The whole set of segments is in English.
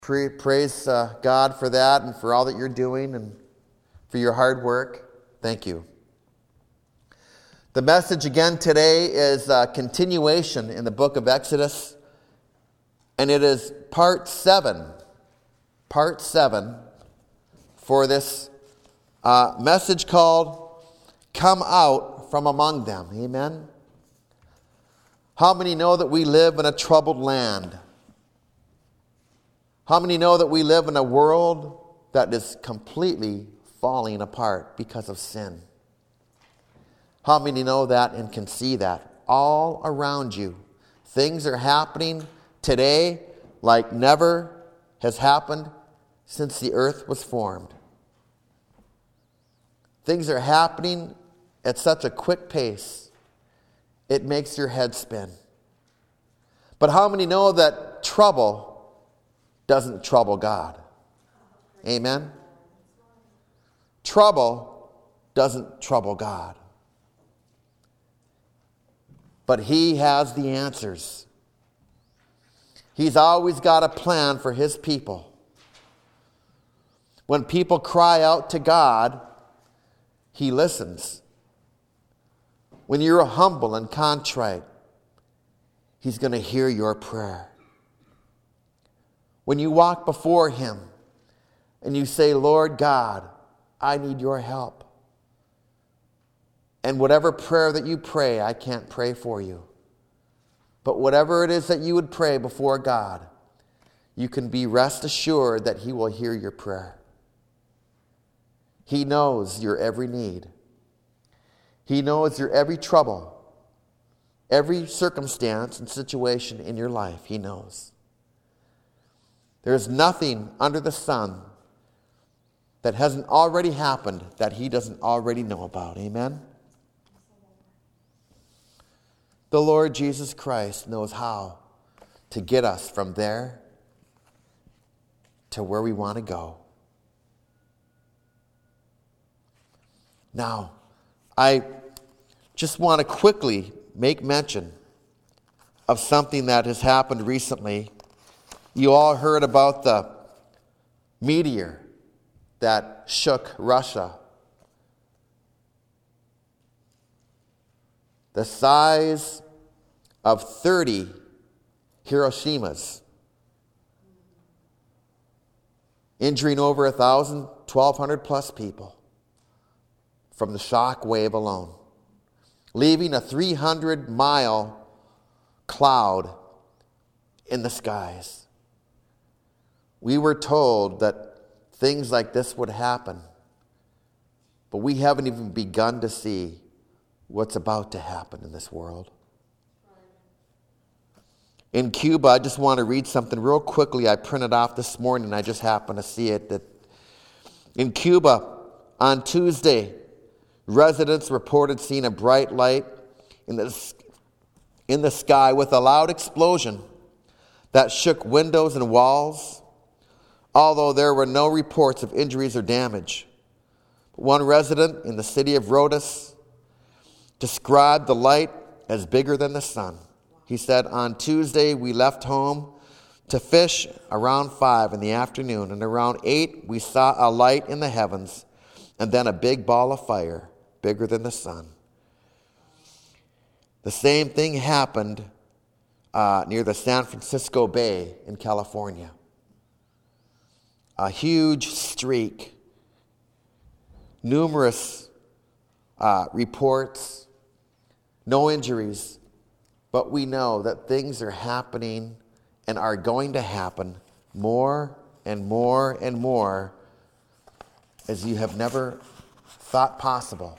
Praise God for that and for all that you're doing and for your hard work. Thank you. The message again today is a continuation in the book of Exodus, and it is part 7 for this message called Come Out From Among Them. Amen. How many know that we live in a troubled land? How many know that we live in a world that is completely falling apart because of sin? How many know that and can see that all around you? Things are happening today like never has happened since the earth was formed. Things are happening at such a quick pace, it makes your head spin. But how many know that trouble doesn't trouble God? Amen? Trouble doesn't trouble God. But He has the answers. He's always got a plan for His people. When people cry out to God, He listens. When you're humble and contrite, He's going to hear your prayer. When you walk before Him and you say, Lord God, I need your help. And whatever prayer that you pray, I can't pray for you. But whatever it is that you would pray before God, you can be rest assured that He will hear your prayer. He knows your every need. He knows your every trouble, every circumstance and situation in your life. He knows. There is nothing under the sun that hasn't already happened that He doesn't already know about. Amen? The Lord Jesus Christ knows how to get us from there to where we want to go. Now, I just want to quickly make mention of something that has happened recently. You all heard about the meteor that shook Russia. The size of 30 Hiroshimas, injuring over 1,000, 1,200 plus people from the shock wave alone, leaving a 300-mile cloud in the skies. We were told that things like this would happen, but we haven't even begun to see what's about to happen in this world. In Cuba, I just want to read something real quickly. I printed off this morning. I just happened to see it. That in Cuba, on Tuesday, residents reported seeing a bright light in the sky with a loud explosion that shook windows and walls, although there were no reports of injuries or damage. One resident in the city of Rhodes described the light as bigger than the sun. He said, on Tuesday, we left home to fish around 5 in the afternoon, and around 8, we saw a light in the heavens, and then a big ball of fire, bigger than the sun. The same thing happened near the San Francisco Bay in California. A huge streak, numerous reports, no injuries, but we know that things are happening and are going to happen more and more and more as you have never thought possible.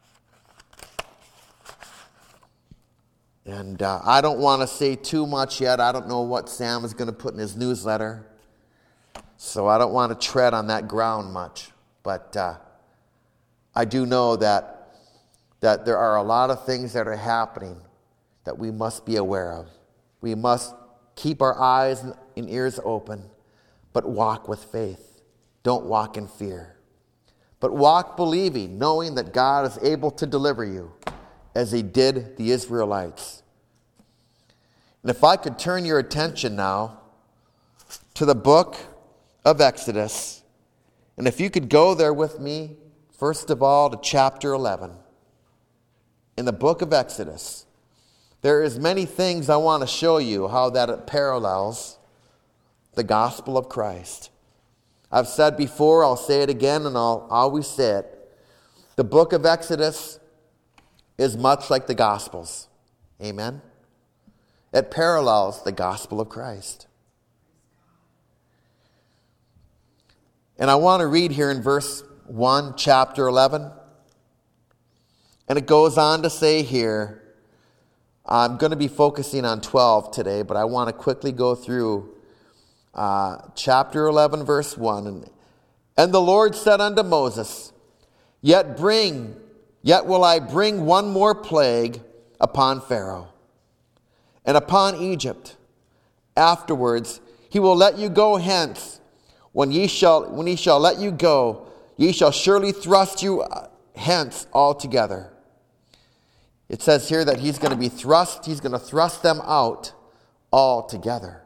And I don't want to say too much yet. I don't know what Sam is going to put in his newsletter, so I don't want to tread on that ground much. But I do know that there are a lot of things that are happening that we must be aware of. We must keep our eyes and ears open, but walk with faith. Don't walk in fear, but walk believing, knowing that God is able to deliver you as He did the Israelites. And if I could turn your attention now to the book of Exodus. And if you could go there with me, first of all, to chapter 11. In the book of Exodus, there is many things I want to show you how that it parallels the gospel of Christ. I've said before, I'll say it again, and I'll always say it. The book of Exodus is much like the Gospels. Amen? It parallels the gospel of Christ. And I want to read here in verse 1, chapter 11. And it goes on to say here, I'm going to be focusing on 12 today, but I want to quickly go through chapter 11, verse 1. And the Lord said unto Moses, Yet will I bring one more plague upon Pharaoh and upon Egypt. Afterwards he will let you go hence. When he shall let you go, ye shall surely thrust you hence altogether. It says here that he's going to thrust them out altogether.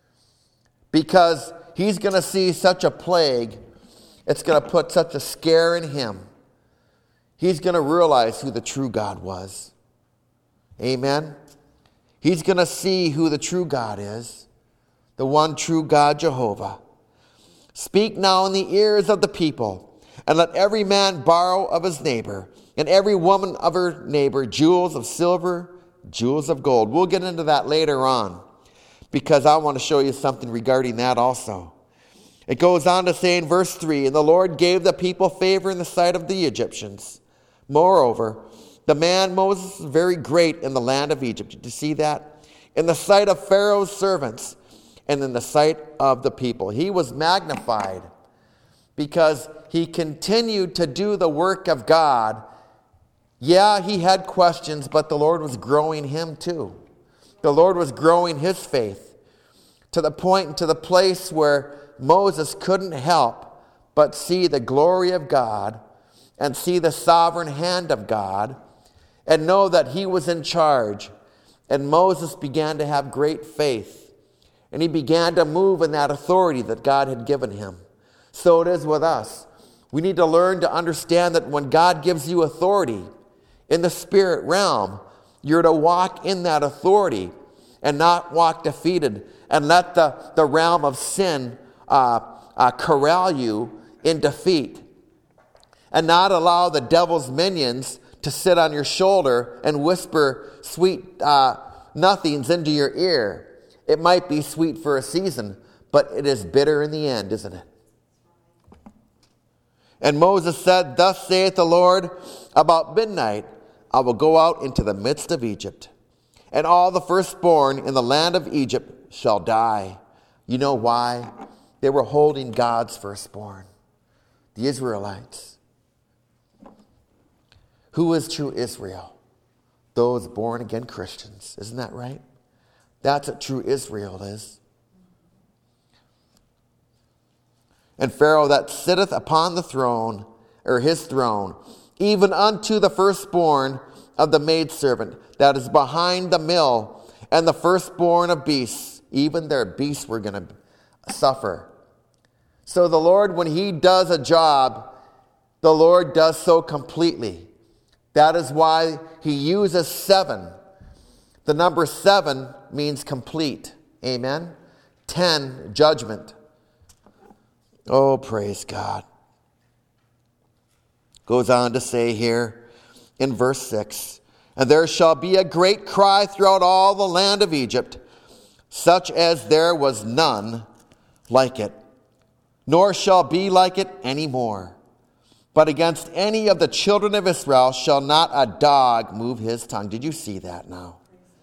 Because he's going to see such a plague, it's going to put such a scare in him. He's going to realize who the true God was. Amen? He's going to see who the true God is, the one true God, Jehovah. Speak now in the ears of the people, and let every man borrow of his neighbor, and every woman of her neighbor, jewels of silver, jewels of gold. We'll get into that later on, because I want to show you something regarding that also. It goes on to say in verse 3, And the Lord gave the people favor in the sight of the Egyptians. Moreover, the man Moses was very great in the land of Egypt. Did you see that? In the sight of Pharaoh's servants, and in the sight of the people. He was magnified because he continued to do the work of God. Yeah, he had questions, but the Lord was growing him too. The Lord was growing his faith to the point and to the place where Moses couldn't help but see the glory of God and see the sovereign hand of God and know that he was in charge. And Moses began to have great faith. And he began to move in that authority that God had given him. So it is with us. We need to learn to understand that when God gives you authority in the spirit realm, you're to walk in that authority and not walk defeated and let the realm of sin corral you in defeat. And not allow the devil's minions to sit on your shoulder and whisper sweet nothings into your ear. It might be sweet for a season, but it is bitter in the end, isn't it? And Moses said, Thus saith the Lord, about midnight I will go out into the midst of Egypt, and all the firstborn in the land of Egypt shall die. You know why? They were holding God's firstborn, the Israelites. Who is true Israel? Those born again Christians. Isn't that right? That's what true Israel is. And Pharaoh that sitteth upon the throne, or his throne, even unto the firstborn of the maidservant that is behind the mill, and the firstborn of beasts, even their beasts were going to suffer. So the Lord, when he does a job, the Lord does so completely. That is why he uses 7. The number 7 means complete. Amen? 10, judgment. Oh, praise God. Goes on to say here in verse 6, And there shall be a great cry throughout all the land of Egypt, such as there was none like it, nor shall be like it any more. But against any of the children of Israel shall not a dog move his tongue. Did you see that now?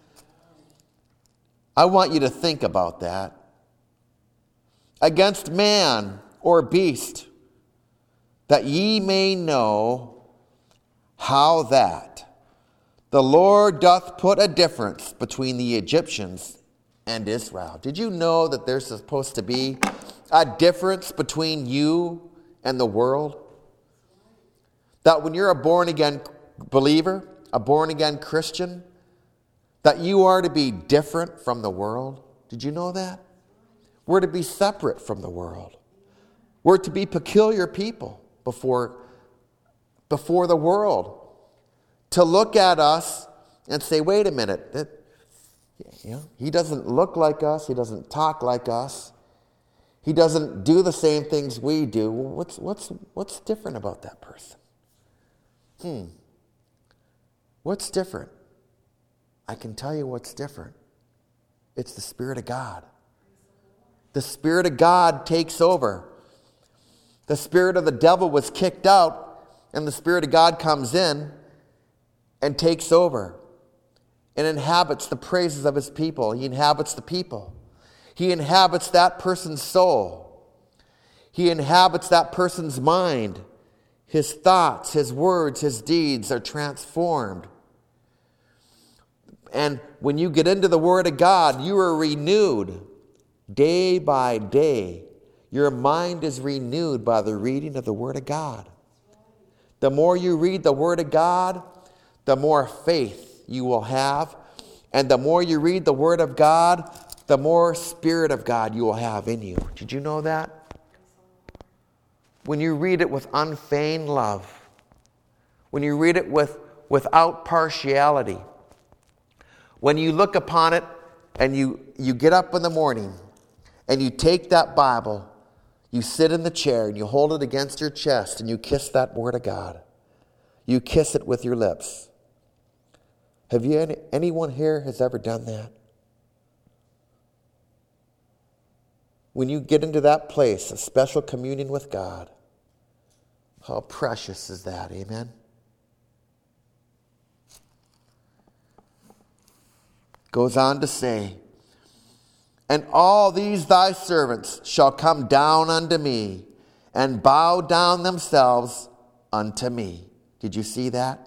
I want you to think about that. Against man or beast, that ye may know how that the Lord doth put a difference between the Egyptians and Israel. Did you know that there's supposed to be a difference between you and the world? That when you're a born-again believer, a born-again Christian, that you are to be different from the world. Did you know that? We're to be separate from the world. We're to be peculiar people before the world. To look at us and say, wait a minute, he doesn't look like us, he doesn't talk like us, he doesn't do the same things we do. What's different about that person? What's different? I can tell you what's different. It's the Spirit of God. The Spirit of God takes over. The spirit of the devil was kicked out, and the Spirit of God comes in and takes over and inhabits the praises of his people. He inhabits the people. He inhabits that person's soul. He inhabits that person's mind. His thoughts, his words, his deeds are transformed. And when you get into the Word of God, you are renewed day by day. Your mind is renewed by the reading of the Word of God. The more you read the Word of God, the more faith you will have. And the more you read the Word of God, the more Spirit of God you will have in you. Did you know that? When you read it with unfeigned love, when you read it without partiality, when you look upon it and you get up in the morning and you take that Bible, you sit in the chair and you hold it against your chest and you kiss that Word of God. You kiss it with your lips. Have you anyone here has ever done that? When you get into that place of special communion with God, how precious is that, amen? Goes on to say, and all these thy servants shall come down unto me and bow down themselves unto me. Did you see that?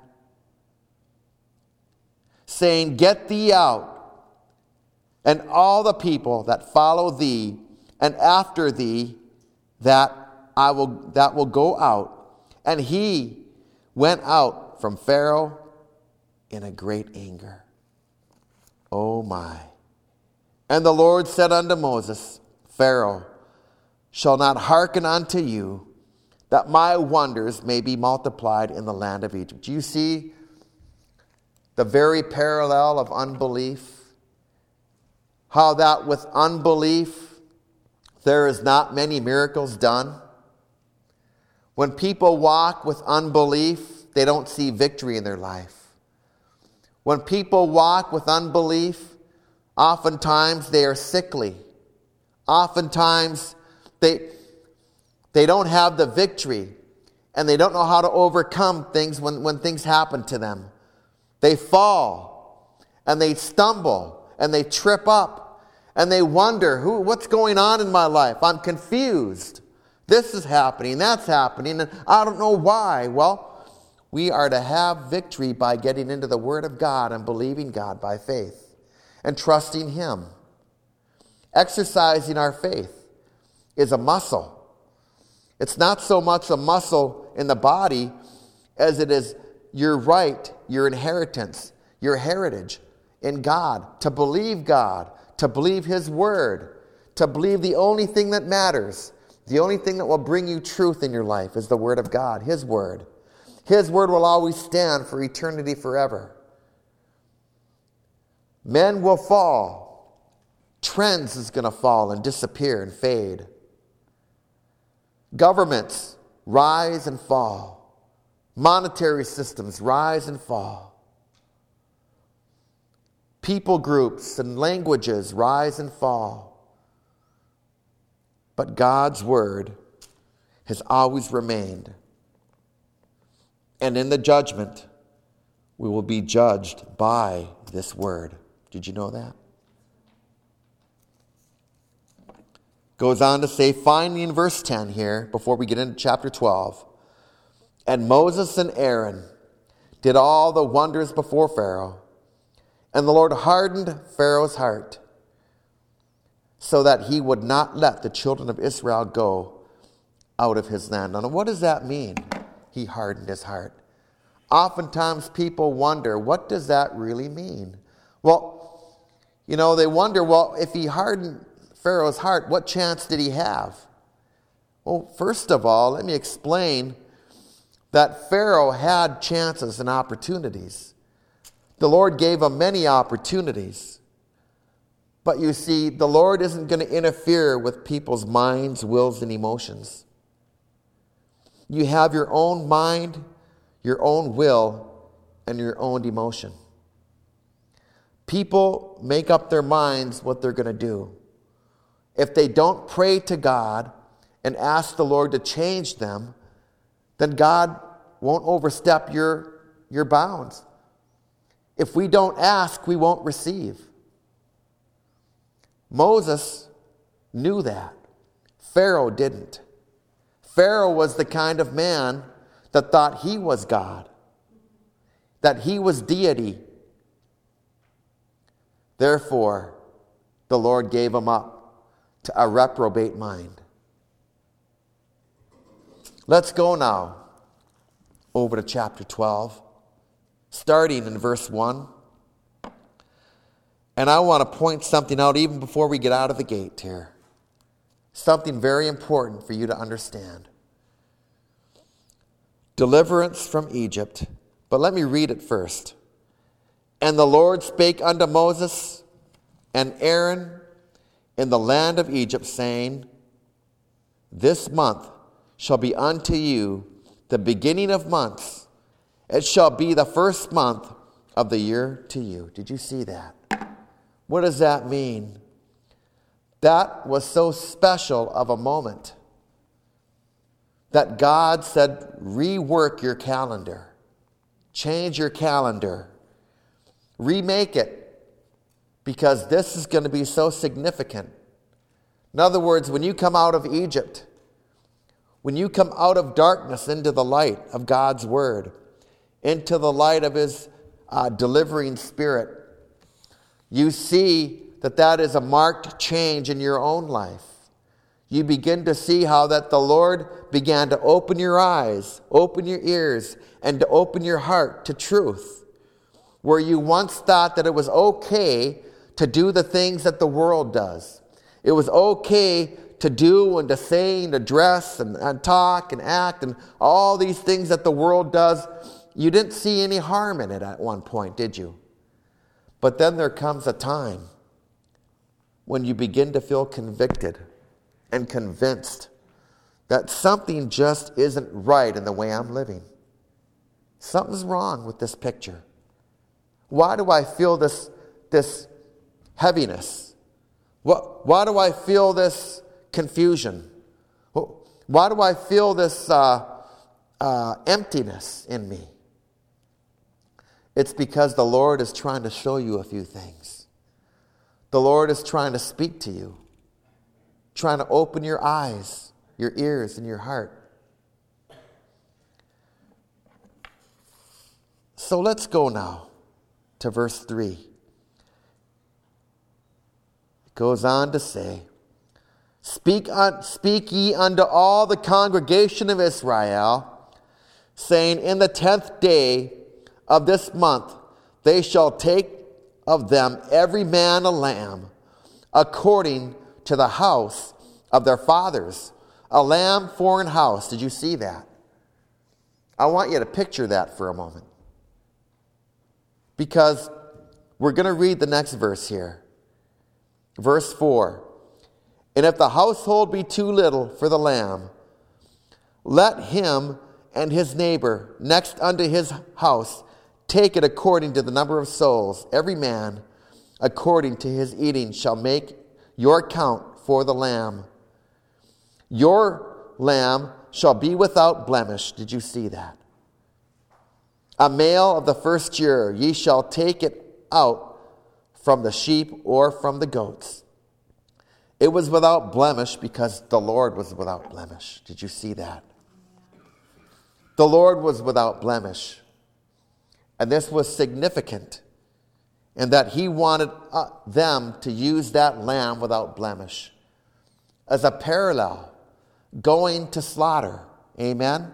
Saying, get thee out, and all the people that follow thee and after thee that will go out. And he went out from Pharaoh in a great anger. Oh my. And the Lord said unto Moses, Pharaoh shall not hearken unto you, that my wonders may be multiplied in the land of Egypt. Do you see the very parallel of unbelief? How that with unbelief there is not many miracles done. When people walk with unbelief, they don't see victory in their life. When people walk with unbelief, oftentimes they are sickly. Oftentimes they don't have the victory, and they don't know how to overcome things when things happen to them. They fall, and they stumble, and they trip up, and they wonder, what's going on in my life? I'm confused. This is happening, that's happening, and I don't know why. Well, we are to have victory by getting into the Word of God and believing God by faith and trusting Him. Exercising our faith is a muscle. It's not so much a muscle in the body as it is your right, your inheritance, your heritage in God. To believe God, to believe His Word, to believe the only thing that matters, the only thing that will bring you truth in your life is the Word of God, His Word. His Word will always stand for eternity forever. Men will fall. Trends is going to fall and disappear and fade. Governments rise and fall. Monetary systems rise and fall. People groups and languages rise and fall. But God's Word has always remained. And in the judgment, we will be judged by this Word. Did you know that? Goes on to say, finally in verse 10 here, before we get into chapter 12, and Moses and Aaron did all the wonders before Pharaoh, and the Lord hardened Pharaoh's heart, so that he would not let the children of Israel go out of his land. Now, what does that mean? He hardened his heart. Oftentimes people wonder, what does that really mean? Well, they wonder, if he hardened Pharaoh's heart, what chance did he have? Well, first of all, let me explain that Pharaoh had chances and opportunities. The Lord gave him many opportunities. But you see, the Lord isn't going to interfere with people's minds, wills, and emotions. You have your own mind, your own will, and your own emotion. People make up their minds what they're going to do. If they don't pray to God and ask the Lord to change them, then God won't overstep your bounds. If we don't ask, we won't receive. Moses knew that. Pharaoh didn't. Pharaoh was the kind of man that thought he was God, that he was deity. Therefore, the Lord gave him up to a reprobate mind. Let's go now over to chapter 12, starting in verse 1. And I want to point something out even before we get out of the gate here. Something very important for you to understand. Deliverance from Egypt. But let me read it first. And the Lord spake unto Moses and Aaron in the land of Egypt, saying, This month shall be unto you the beginning of months. It shall be the first month of the year to you. Did you see that? What does that mean? That was so special of a moment that God said, rework your calendar. Change your calendar. Remake it, because this is going to be so significant. In other words, when you come out of Egypt, when you come out of darkness into the light of God's word, into the light of his delivering spirit, you see that is a marked change in your own life. You begin to see how that the Lord began to open your eyes, open your ears, and to open your heart to truth. Where you once thought that it was okay to do the things that the world does. It was okay to do and to say and to dress and talk and act and all these things that the world does. You didn't see any harm in it at one point, did you? But then there comes a time when you begin to feel convicted and convinced that something just isn't right in the way I'm living. Something's wrong with this picture. Why do I feel this heaviness? Why do I feel this confusion? Why do I feel this emptiness in me? It's because the Lord is trying to show you a few things. The Lord is trying to speak to you, trying to open your eyes, your ears, and your heart. So let's go now to verse 3. It goes on to say, Speak ye unto all the congregation of Israel, saying, In the 10th day of this month they shall take of them every man a lamb, according to the house of their fathers. A lamb for an house. Did you see that? I want you to picture that for a moment. Because we're going to read the next verse here. Verse 4. And if the household be too little for the lamb, let him and his neighbor next unto his house take it according to the number of souls. Every man according to his eating shall make your count for the lamb. Your lamb shall be without blemish. Did you see that? A male of the first year, ye shall take it out from the sheep or from the goats. It was without blemish because the Lord was without blemish. Did you see that? The Lord was without blemish. And this was significant in that he wanted them to use that lamb without blemish as a parallel going to slaughter. Amen?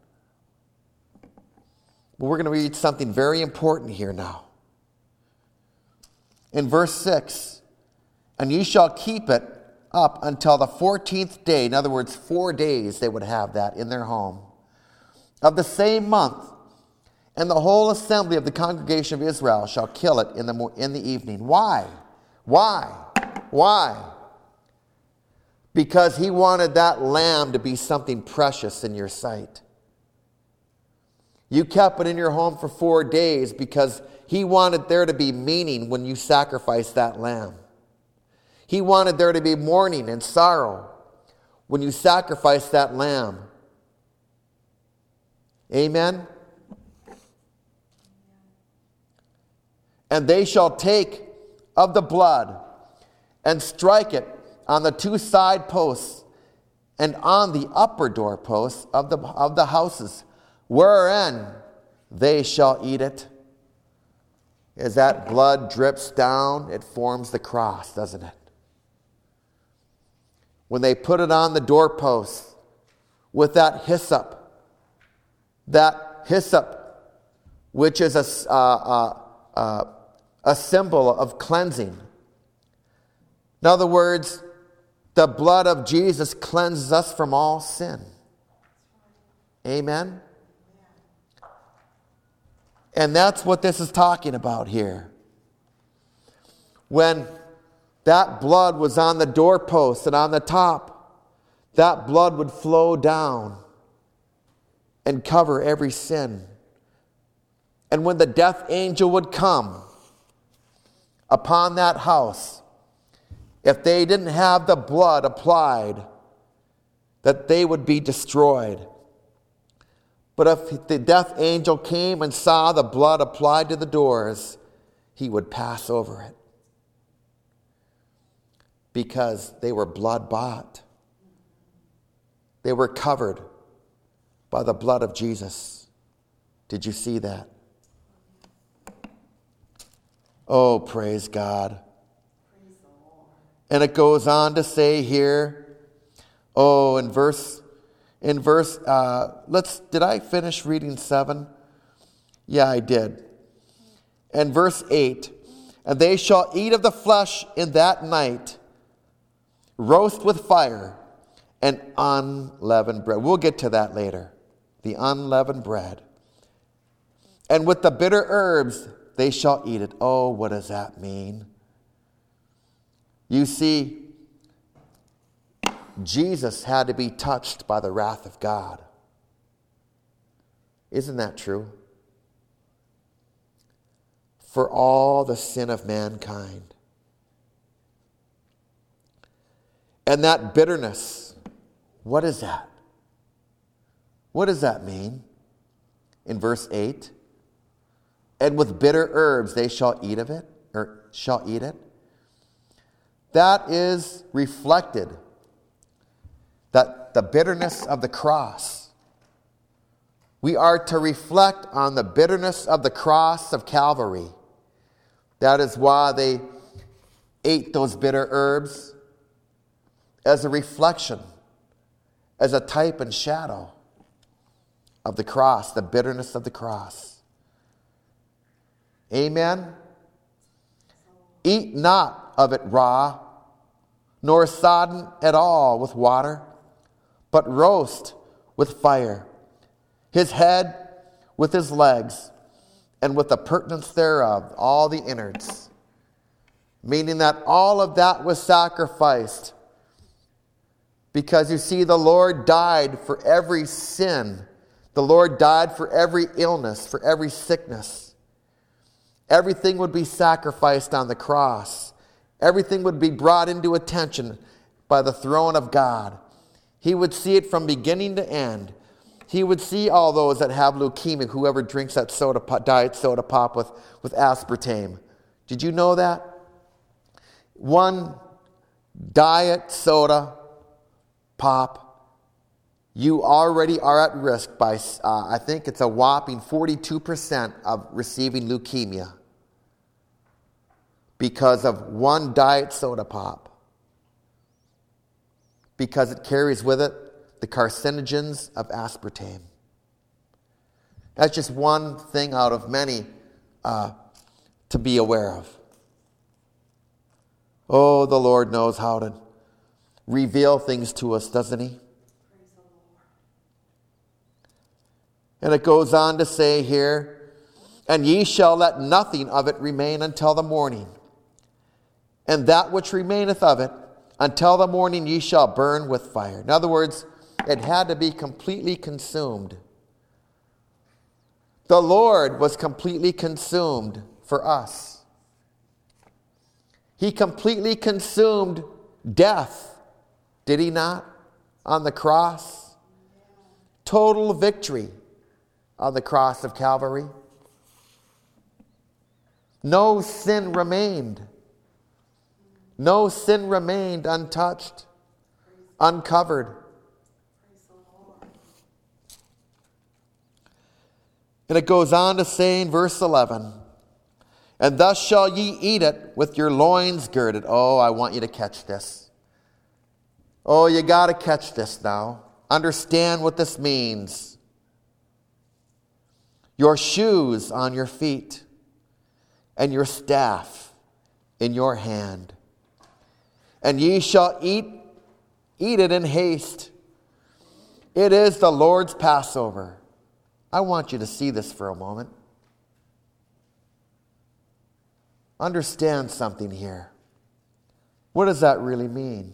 But we're going to read something very important here now. In verse 6, And ye shall keep it up until the 14th day. In other words, 4 days they would have that in their home. Of the same month, and the whole assembly of the congregation of Israel shall kill it in the evening. Why? Why? Because he wanted that lamb to be something precious in your sight. You kept it in your home for 4 days because he wanted there to be meaning when you sacrificed that lamb. He wanted there to be mourning and sorrow when you sacrificed that lamb. Amen? And they shall take of the blood and strike it on the 2 side posts and on the upper doorposts of the houses, wherein they shall eat it. As that blood drips down, it forms the cross, doesn't it? When they put it on the doorposts with that hyssop, which is a symbol of cleansing. In other words, the blood of Jesus cleanses us from all sin. Amen? And that's what this is talking about here. When that blood was on the doorpost and on the top, that blood would flow down and cover every sin. And when the death angel would come upon that house, if they didn't have the blood applied, that they would be destroyed. But if the death angel came and saw the blood applied to the doors, he would pass over it. Because they were blood bought. They were covered by the blood of Jesus. Did you see that? Oh, praise God. And it goes on to say here, did I finish reading 7? Yeah, I did. And verse 8, and they shall eat of the flesh in that night, roast with fire, and unleavened bread. We'll get to that later. The unleavened bread. And with the bitter herbs, they shall eat it. Oh, what does that mean? You see, Jesus had to be touched by the wrath of God. Isn't that true? For all the sin of mankind. And that bitterness, what is that? What does that mean? In verse 8, and with bitter herbs they shall eat of it, or shall eat it. That is reflected, that the bitterness of the cross. We are to reflect on the bitterness of the cross of Calvary. That is why they ate those bitter herbs, as a reflection, as a type and shadow of the cross, the bitterness of the cross. Amen? Eat not of it raw, nor sodden at all with water, but roast with fire, his head with his legs, and with the purtenance thereof, all the innards. Meaning that all of that was sacrificed. Because you see, the Lord died for every sin. The Lord died for every illness, for every sickness. Everything would be sacrificed on the cross. Everything would be brought into attention by the throne of God. He would see it from beginning to end. He would see all those that have leukemia, whoever drinks that diet soda pop with aspartame. Did you know that? One diet soda pop, you already are at risk by, I think it's a whopping 42% of receiving leukemia because of one diet soda pop. Because it carries with it the carcinogens of aspartame. That's just one thing out of many to be aware of. Oh, the Lord knows how to reveal things to us, doesn't he? And it goes on to say here, and ye shall let nothing of it remain until the morning. And that which remaineth of it, until the morning ye shall burn with fire. In other words, it had to be completely consumed. The Lord was completely consumed for us. He completely consumed death, did he not? On the cross. Total victory on the cross of Calvary. No sin remained. No sin remained untouched, uncovered. And it goes on to say in verse 11, and thus shall ye eat it with your loins girded. Oh, I want you to catch this. Oh, you got to catch this now. Understand what this means. Your shoes on your feet and your staff in your hand. And ye shall eat it in haste. It is the Lord's Passover. I want you to see this for a moment. Understand something here. What does that really mean?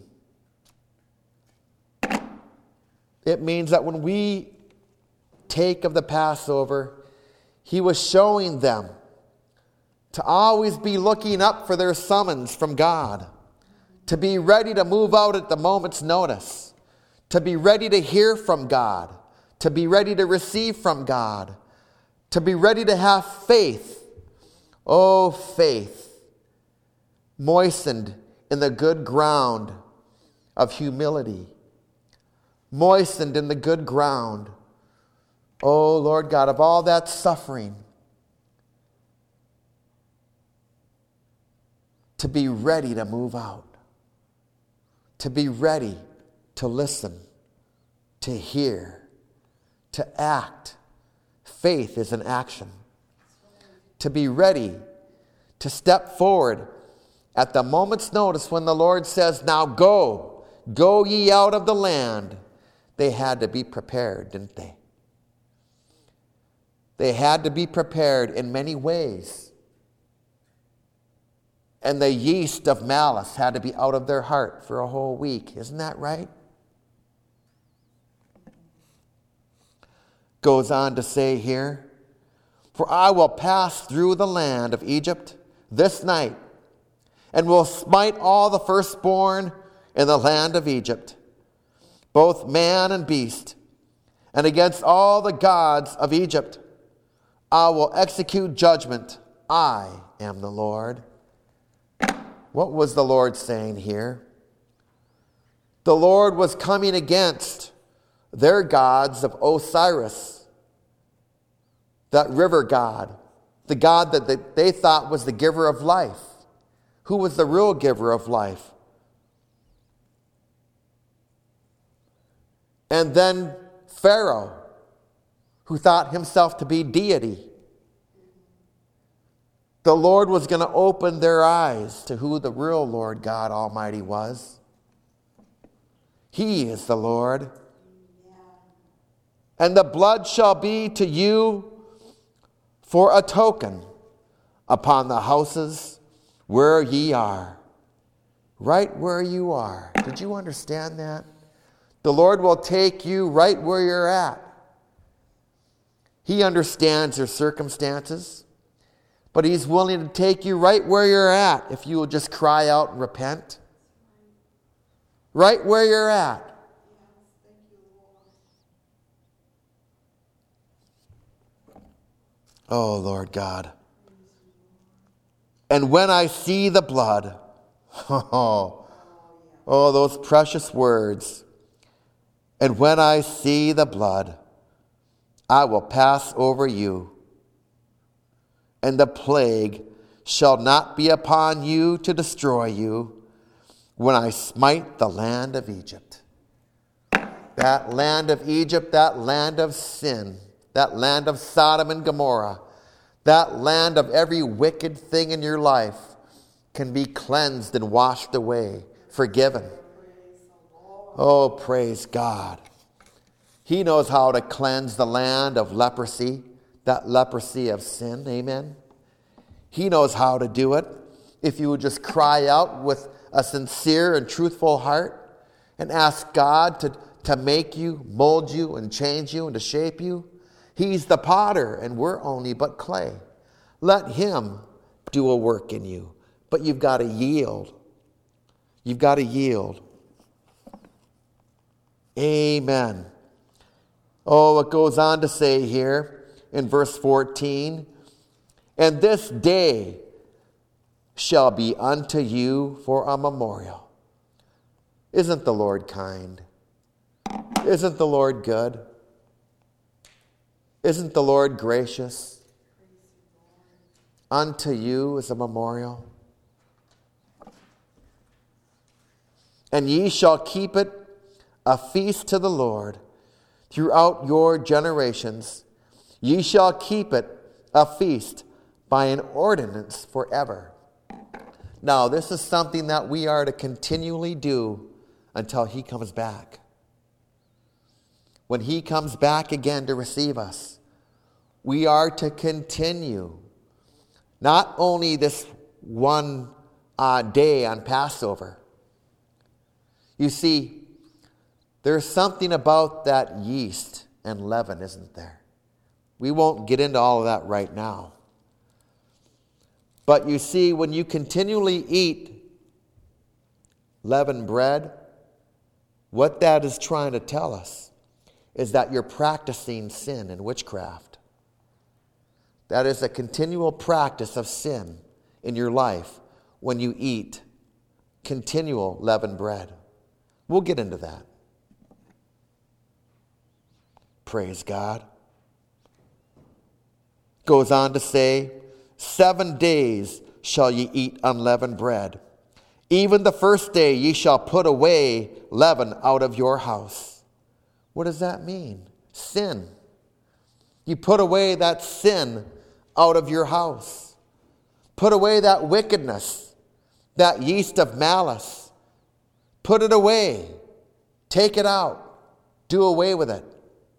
It means that when we take of the Passover, he was showing them to always be looking up for their summons from God, to be ready to move out at the moment's notice, to be ready to hear from God, to be ready to receive from God, to be ready to have faith. Oh, faith, moistened in the good ground of humility, moistened in the good ground, oh Lord God, of all that suffering, to be ready to move out, to be ready to listen, to hear, to act. Faith is an action. To be ready to step forward at the moment's notice when the Lord says, now go ye out of the land. They had to be prepared, didn't they? They had to be prepared in many ways. And the yeast of malice had to be out of their heart for a whole week. Isn't that right? Goes on to say here, for I will pass through the land of Egypt this night, and will smite all the firstborn in the land of Egypt, both man and beast, and against all the gods of Egypt I will execute judgment. I am the Lord. What was the Lord saying here? The Lord was coming against their gods of Osiris, that river god, the god that they thought was the giver of life. Who was the real giver of life? And then Pharaoh, who thought himself to be deity. The Lord was going to open their eyes to who the real Lord God Almighty was. He is the Lord. And the blood shall be to you for a token upon the houses where ye are. Right where you are. Did you understand that? The Lord will take you right where you're at. He understands your circumstances, but He's willing to take you right where you're at if you will just cry out and repent. Right where you're at. Oh, Lord God. And when I see the blood, oh, those precious words. And when I see the blood, I will pass over you, and the plague shall not be upon you to destroy you when I smite the land of Egypt. That land of Egypt, that land of sin, that land of Sodom and Gomorrah, that land of every wicked thing in your life can be cleansed and washed away, forgiven. Oh, praise God. He knows how to cleanse the land of leprosy, that leprosy of sin. Amen. He knows how to do it. If you would just cry out with a sincere and truthful heart and ask God to make you, mold you, and change you and to shape you. He's the potter and we're only but clay. Let him do a work in you. But you've got to yield. You've got to yield. Amen. Oh, it goes on to say here in verse 14, and this day shall be unto you for a memorial. Isn't the Lord kind? Isn't the Lord good? Isn't the Lord gracious? Unto you is a memorial. And ye shall keep it a feast to the Lord throughout your generations. Ye shall keep it a feast by an ordinance forever. Now, this is something that we are to continually do until he comes back. When he comes back again to receive us, we are to continue not only this one day on Passover. You see, there's something about that yeast and leaven, isn't there? We won't get into all of that right now. But you see, when you continually eat leavened bread, what that is trying to tell us is that you're practicing sin and witchcraft. That is a continual practice of sin in your life when you eat continual leavened bread. We'll get into that. Praise God. Goes on to say, 7 days shall ye eat unleavened bread. Even the first day ye shall put away leaven out of your house. What does that mean? Sin. You put away that sin out of your house. Put away that wickedness, that yeast of malice. Put it away. Take it out. Do away with it.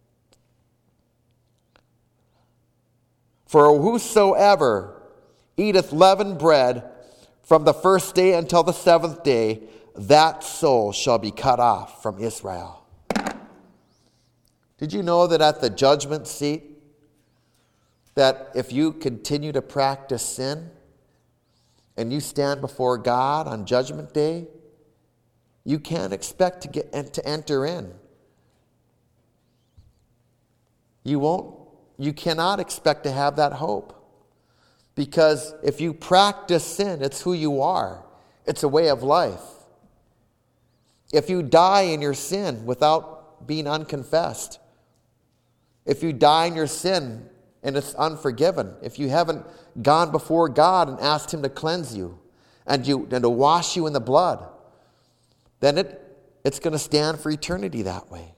For whosoever eateth leavened bread from the first day until the 7th day, that soul shall be cut off from Israel. Did you know that at the judgment seat, that if you continue to practice sin and you stand before God on judgment day, you can't expect to enter in. You cannot expect to have that hope. Because if you practice sin, it's who you are. It's a way of life. If you die in your sin without being unconfessed, if you die in your sin and it's unforgiven, if you haven't gone before God and asked him to cleanse you and to wash you in the blood, then it's going to stand for eternity that way.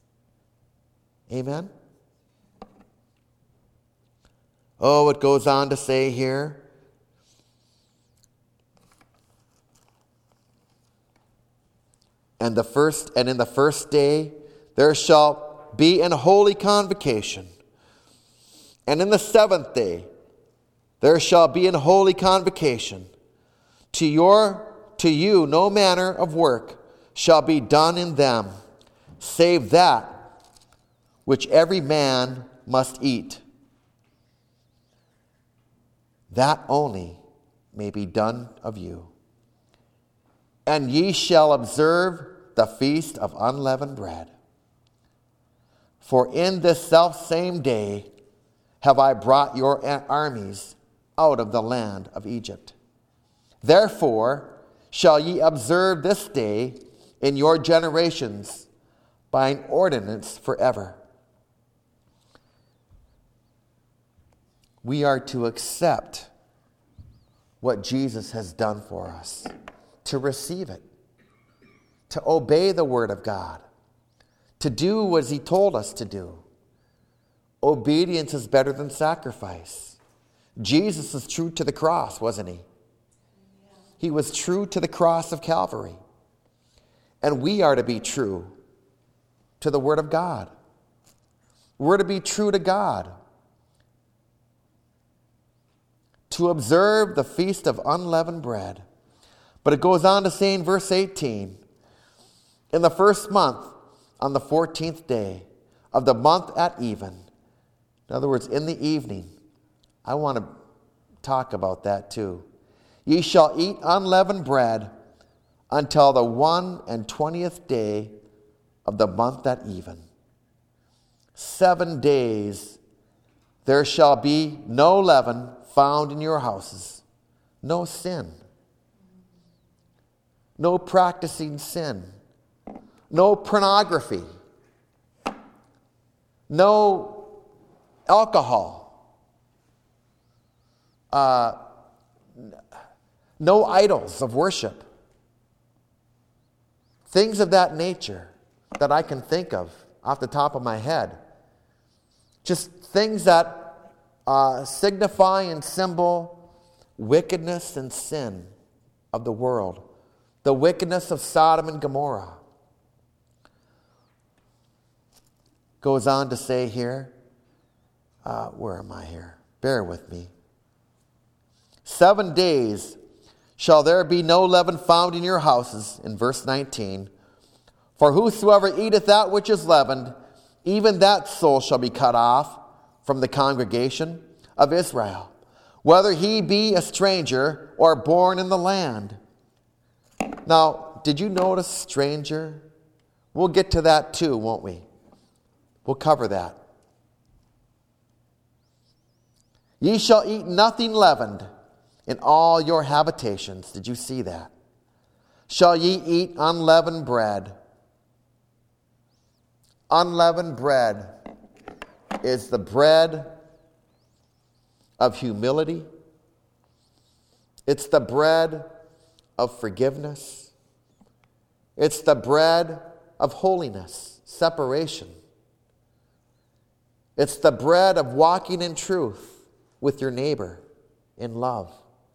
Amen? Oh, it goes on to say here, and in the first day there shall be an holy convocation, and in the 7th day there shall be an holy convocation. To you no manner of work shall be done in them, save that which every man must eat. That only may be done of you. And ye shall observe the feast of unleavened bread. For in this selfsame day have I brought your armies out of the land of Egypt. Therefore shall ye observe this day in your generations by an ordinance forever. We are to accept what Jesus has done for us, to receive it, to obey the word of God, to do what he told us to do. Obedience is better than sacrifice. Jesus is true to the cross, wasn't he? He was true to the cross of Calvary. And we are to be true to the Word of God. We're to be true to God. To observe the feast of unleavened bread. But it goes on to say in verse 18, in the first month, on the 14th day of the month at even. In other words, in the evening. I want to talk about that too. Ye shall eat unleavened bread until the 21st day of the month at even. 7 days there shall be no leaven found in your houses, no sin, no practicing sin, no pornography, no alcohol, no idols of worship. Things of that nature that I can think of off the top of my head. Just things that signify and symbol wickedness and sin of the world. The wickedness of Sodom and Gomorrah. Goes on to say here, where am I here? Bear with me. 7 days shall there be no leaven found in your houses, in verse 19. For whosoever eateth that which is leavened, even that soul shall be cut off from the congregation of Israel, whether he be a stranger or born in the land. Now, did you notice stranger? We'll get to that too, won't we? We'll cover that. Ye shall eat nothing leavened in all your habitations. Did you see that? Shall ye eat unleavened bread? Unleavened bread is the bread of humility. It's the bread of forgiveness. It's the bread of holiness, separation. It's the bread of walking in truth with your neighbor in love.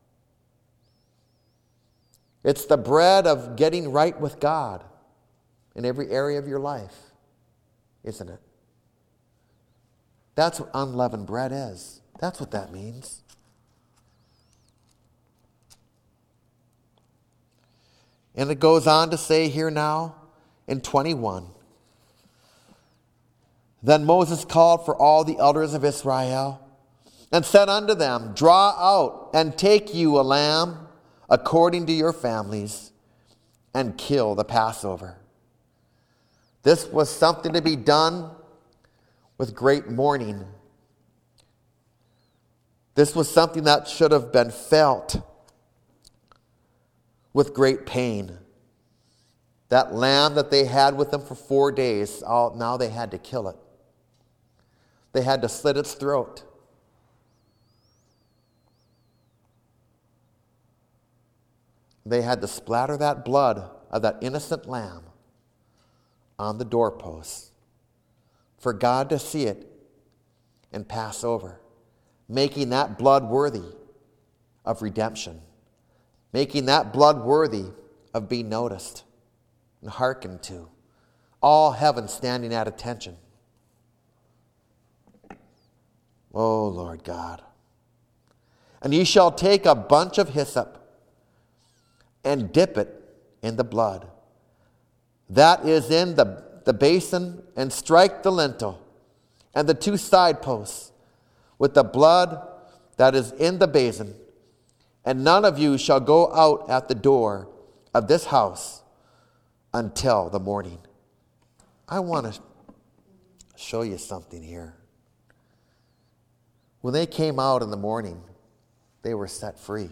It's the bread of getting right with God in every area of your life, isn't it? That's what unleavened bread is. That's what that means. And it goes on to say here now in 21. Then Moses called for all the elders of Israel and said unto them, Draw out and take you a lamb according to your families, and kill the Passover. This was something to be done with great mourning. This was something that should have been felt with great pain. That lamb that they had with them for 4 days, now they had to kill it. They had to slit its throat. They had to splatter that blood of that innocent lamb on the doorposts for God to see it and pass over, making that blood worthy of redemption, making that blood worthy of being noticed and hearkened to, all heaven standing at attention. Oh, Lord God. And ye shall take a bunch of hyssop and dip it in the blood that is in the basin, and strike the lintel and the 2 side posts with the blood that is in the basin. And none of you shall go out at the door of this house until the morning. I want to show you something here. When they came out in the morning, they were set free.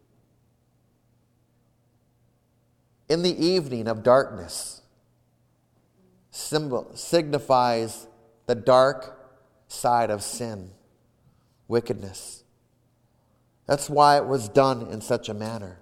In the evening of darkness signifies the dark side of sin, wickedness. That's why it was done in such a manner.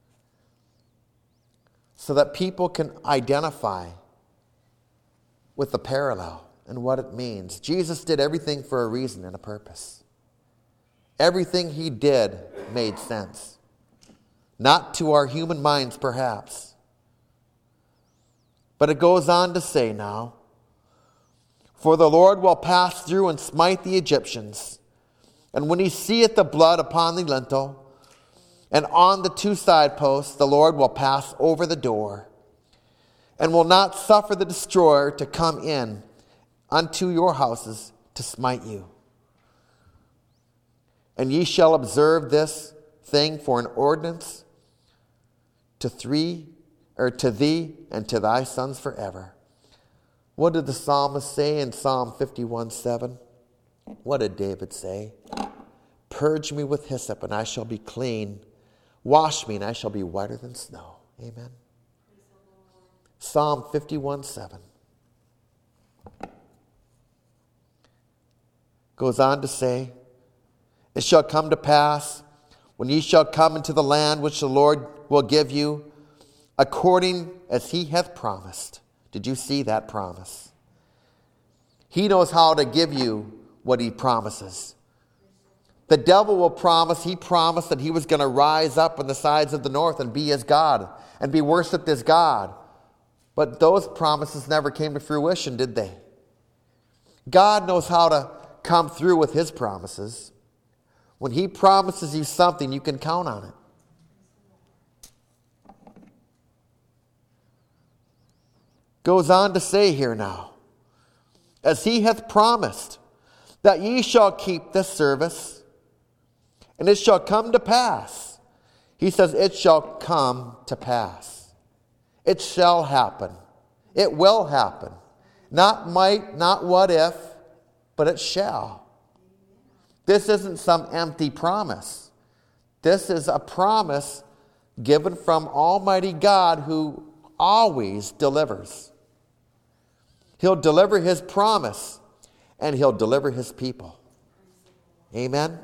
So that people can identify with the parallel and what it means. Jesus did everything for a reason and a purpose. Everything he did made sense. Not to our human minds, perhaps. But it goes on to say now, for the Lord will pass through and smite the Egyptians. And when he seeth the blood upon the lintel and on the two side posts, the Lord will pass over the door and will not suffer the destroyer to come in unto your houses to smite you. And ye shall observe this thing for an ordinance to thee and to thy sons forever. What did the psalmist say in Psalm 51:7? What did David say? Purge me with hyssop, and I shall be clean. Wash me, and I shall be whiter than snow. Amen. Psalm 51:7 goes on to say, it shall come to pass, when ye shall come into the land which the Lord will give you, according as he hath promised. Did you see that promise? He knows how to give you what he promises. The devil will promise, he promised that he was going to rise up on the sides of the north and be his God and be worshipped as God. But those promises never came to fruition, did they? God knows how to come through with his promises. When he promises you something, you can count on it. Goes on to say here now, as he hath promised, that ye shall keep this service, and it shall come to pass. He says, it shall come to pass. It shall happen. It will happen. Not might, not what if, but it shall. This isn't some empty promise. This is a promise given from Almighty God who always delivers. He'll deliver his promise, and he'll deliver his people. Amen?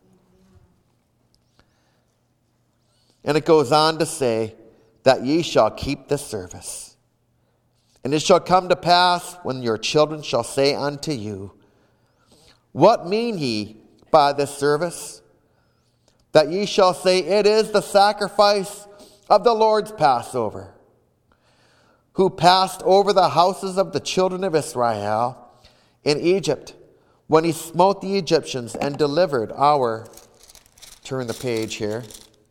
And it goes on to say that ye shall keep this service. And it shall come to pass when your children shall say unto you, what mean ye by this service? That ye shall say, it is the sacrifice of the Lord's Passover, who passed over the houses of the children of Israel in Egypt, when he smote the Egyptians and delivered our, turn the page here,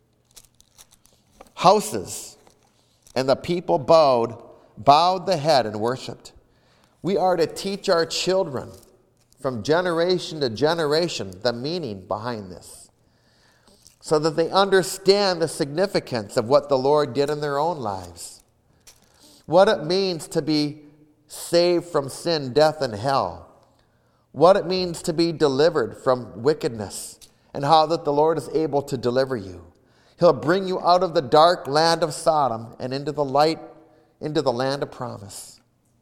houses. And the people bowed the head and worshipped. We are to teach our children from generation to generation the meaning behind this, so that they understand the significance of what the Lord did in their own lives. What it means to be saved from sin, death, and hell. What it means to be delivered from wickedness, and how that the Lord is able to deliver you. He'll bring you out of the dark land of Sodom and into the light, into the land of promise.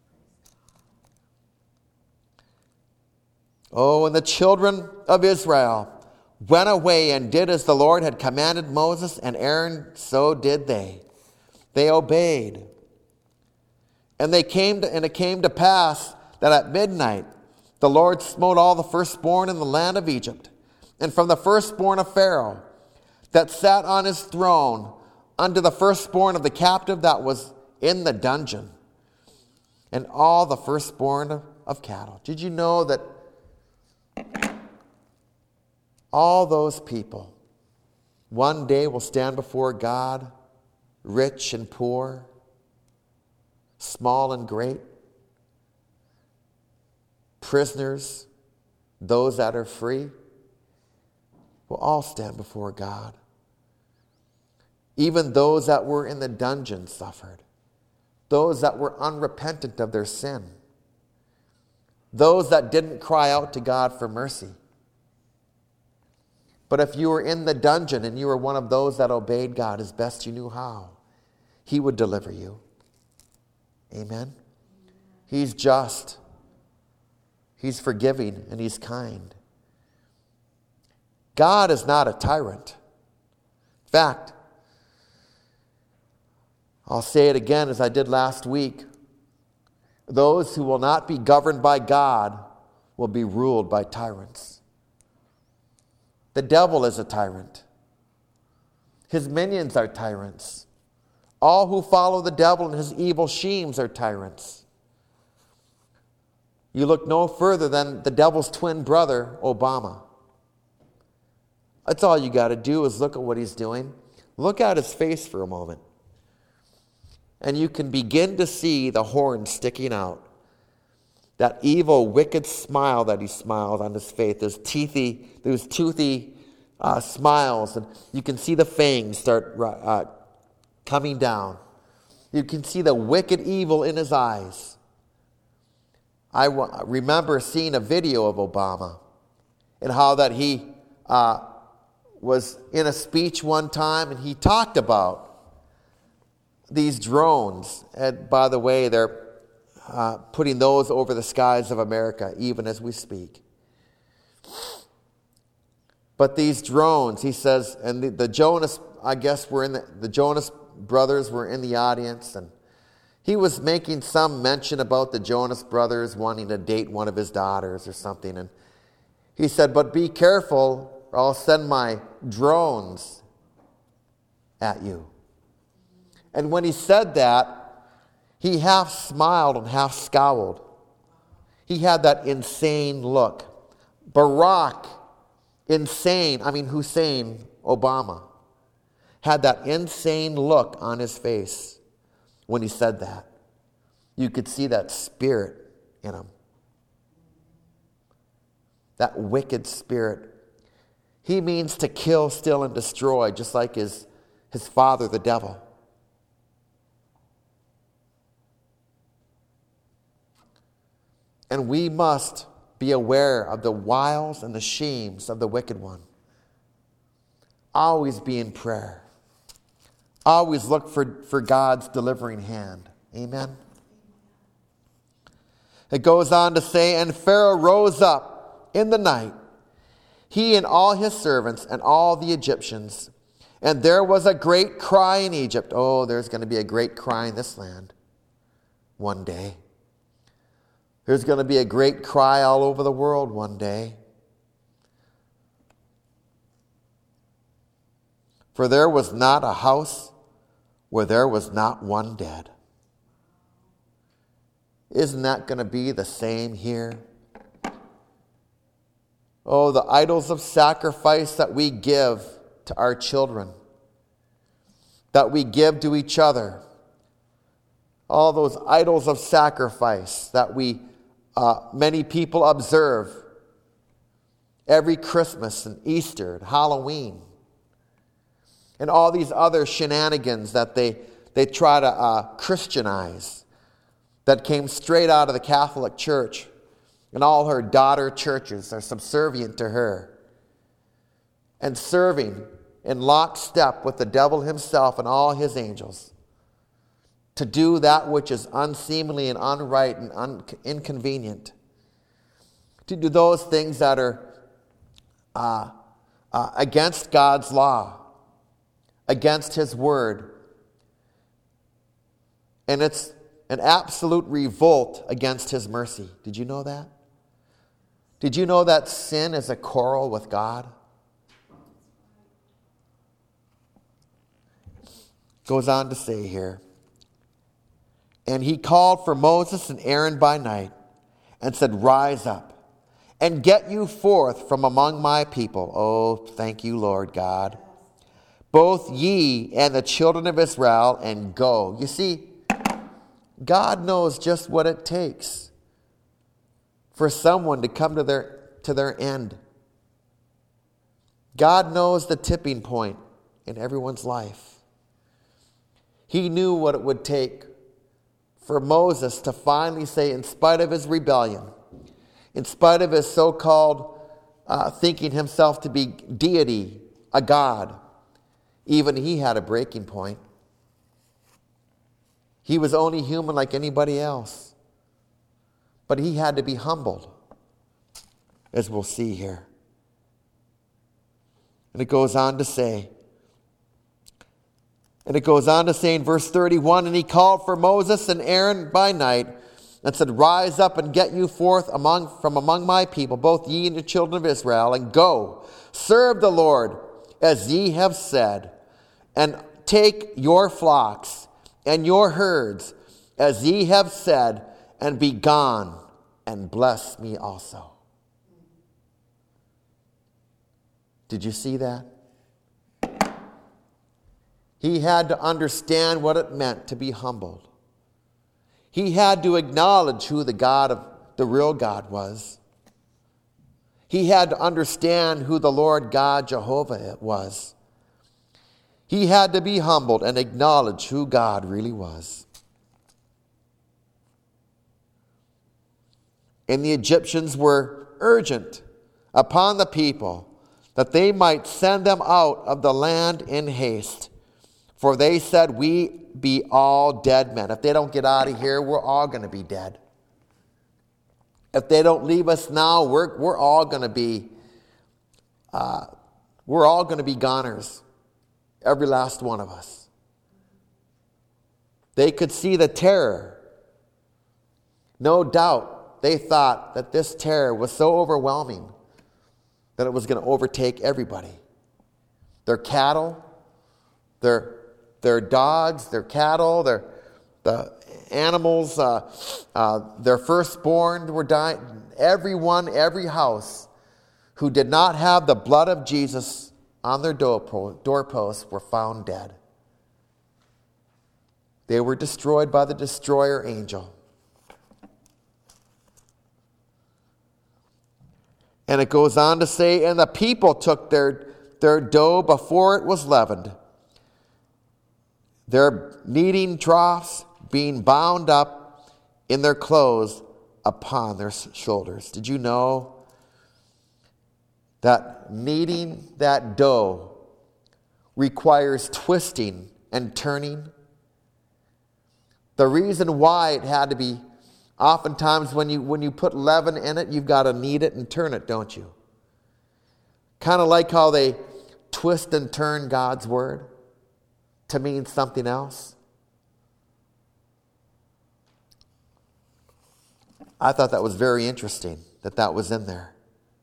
Oh, and the children of Israel went away and did as the Lord had commanded Moses and Aaron, so did they. They obeyed. And it came to pass that at midnight the Lord smote all the firstborn in the land of Egypt, and from the firstborn of Pharaoh that sat on his throne unto the firstborn of the captive that was in the dungeon, and all the firstborn of cattle. Did you know that all those people one day will stand before God, rich and poor, small and great, prisoners, those that are free, will all stand before God. Even those that were in the dungeon suffered. Those that were unrepentant of their sin. Those that didn't cry out to God for mercy. But if you were in the dungeon and you were one of those that obeyed God as best you knew how, he would deliver you. Amen? He's just. He's forgiving and he's kind. God is not a tyrant. In fact, I'll say it again as I did last week. Those who will not be governed by God will be ruled by tyrants. The devil is a tyrant. His minions are tyrants. All who follow the devil and his evil schemes are tyrants. You look no further than the devil's twin brother, Obama. That's all you got to do is look at what he's doing. Look at his face for a moment. And you can begin to see the horn sticking out. That evil, wicked smile that he smiled on his face. Those toothy smiles. And you can see the fangs start coming down. You can see the wicked evil in his eyes. I remember seeing a video of Obama and how that he was in a speech one time and he talked about these drones. And by the way, they're putting those over the skies of America even as we speak. But these drones, he says, and the Jonas, I guess, were in the Jonas brothers were in the audience, and he was making some mention about the Jonas brothers wanting to date one of his daughters or something. And he said, but be careful or I'll send my drones at you. And when he said that, he half smiled and half scowled. He had that insane look. Hussein Obama, had that insane look on his face when he said that. You could see that spirit in him. That wicked spirit. He means to kill, steal, and destroy, just like his father, the devil. And we must be aware of the wiles and the schemes of the wicked one. Always be in prayer. Always look for God's delivering hand. Amen. It goes on to say, and Pharaoh rose up in the night, he and all his servants and all the Egyptians. And there was a great cry in Egypt. Oh, there's going to be a great cry in this land one day. There's going to be a great cry all over the world one day. For there was not a house where there was not one dead. Isn't that going to be the same here? Oh, the idols of sacrifice that we give to our children, that we give to each other. All those idols of sacrifice that many people observe every Christmas and Easter and Halloween. And all these other shenanigans that they try to Christianize that came straight out of the Catholic Church. And all her daughter churches are subservient to her and serving in lockstep with the devil himself and all his angels to do that which is unseemly and unright and inconvenient, to do those things that are against God's law, against his word. And it's an absolute revolt against his mercy. Did you know that? Did you know that sin is a quarrel with God? Goes on to say here, and he called for Moses and Aaron by night and said, rise up and get you forth from among my people. Oh, thank you, Lord God. Both ye and the children of Israel, and go. You see, God knows just what it takes for someone to come to their end. God knows the tipping point in everyone's life. He knew what it would take for Moses to finally say, in spite of his rebellion, in spite of his so-called thinking himself to be deity, a god, even he had a breaking point. He was only human like anybody else. But he had to be humbled, as we'll see here. And it goes on to say in verse 31, and he called for Moses and Aaron by night and said, rise up and get you forth from among my people, both ye and the children of Israel, and go, serve the Lord as ye have said, and take your flocks and your herds, as ye have said, and be gone, and bless me also. Did you see that? He had to understand what it meant to be humbled. He had to acknowledge who the real God was. He had to understand who the Lord God Jehovah was. He had to be humbled and acknowledge who God really was. And the Egyptians were urgent upon the people that they might send them out of the land in haste. For they said, we be all dead men. If they don't get out of here, we're all going to be dead. If they don't leave us now, we're all going to be goners. Every last one of us. They could see the terror. No doubt they thought that this terror was so overwhelming that it was going to overtake everybody. Their cattle, their dogs, their cattle, the animals, their firstborn were dying. Everyone, every house who did not have the blood of Jesus on their doorposts were found dead. They were destroyed by the destroyer angel. And it goes on to say, and the people took their dough before it was leavened, their kneading troughs being bound up in their clothes upon their shoulders. Did you know that kneading that dough requires twisting and turning? The reason why it had to be, oftentimes when you put leaven in it, you've got to knead it and turn it, don't you? Kind of like how they twist and turn God's word to mean something else. I thought that was very interesting that was in there.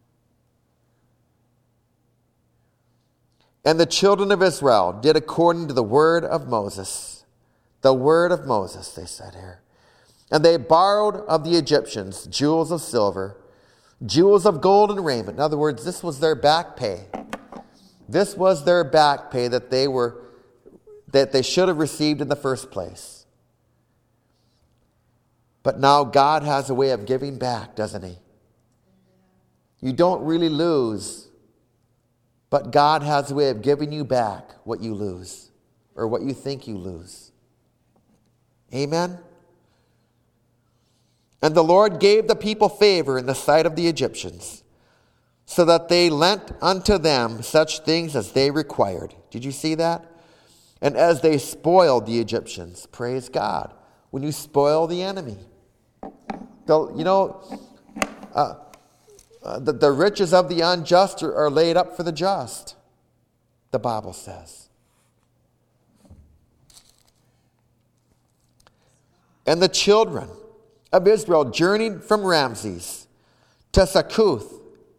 And the children of Israel did according to the word of Moses. The word of Moses, they said here. And they borrowed of the Egyptians jewels of silver, jewels of gold and raiment. In other words, this was their back pay. This was their back pay that they should have received in the first place. But now God has a way of giving back, doesn't he? You don't really lose, but God has a way of giving you back what you lose or what you think you lose. Amen? And the Lord gave the people favor in the sight of the Egyptians, so that they lent unto them such things as they required. Did you see that? And as they spoiled the Egyptians, praise God, when you spoil the enemy. The riches of the unjust are laid up for the just, the Bible says. And the children of Israel journeyed from Ramses to Succoth,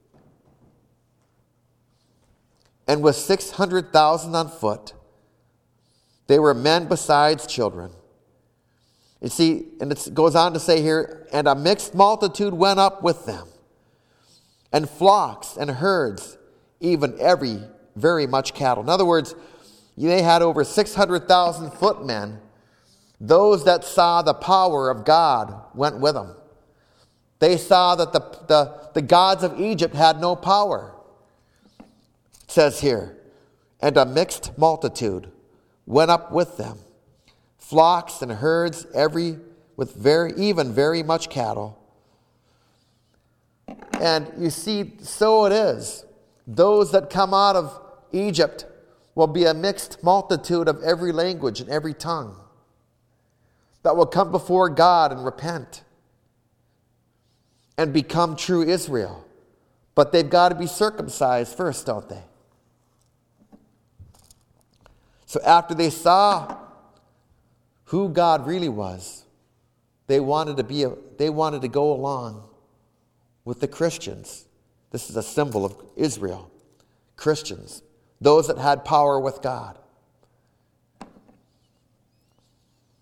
and with 600,000 on foot. They were men besides children. You see, and it goes on to say here, and a mixed multitude went up with them, and flocks and herds, even very much cattle. In other words, they had over 600,000 footmen. Those that saw the power of God went with them. They saw that the gods of Egypt had no power. It says here, and a mixed multitude went up with them, flocks and herds, very much cattle. And you see, so it is. Those that come out of Egypt will be a mixed multitude of every language and every tongue that will come before God and repent and become true Israel. But they've got to be circumcised first, don't they? So after they saw who God really was, they wanted to go along with the Christians. This is a symbol of Israel. Christians, those that had power with God.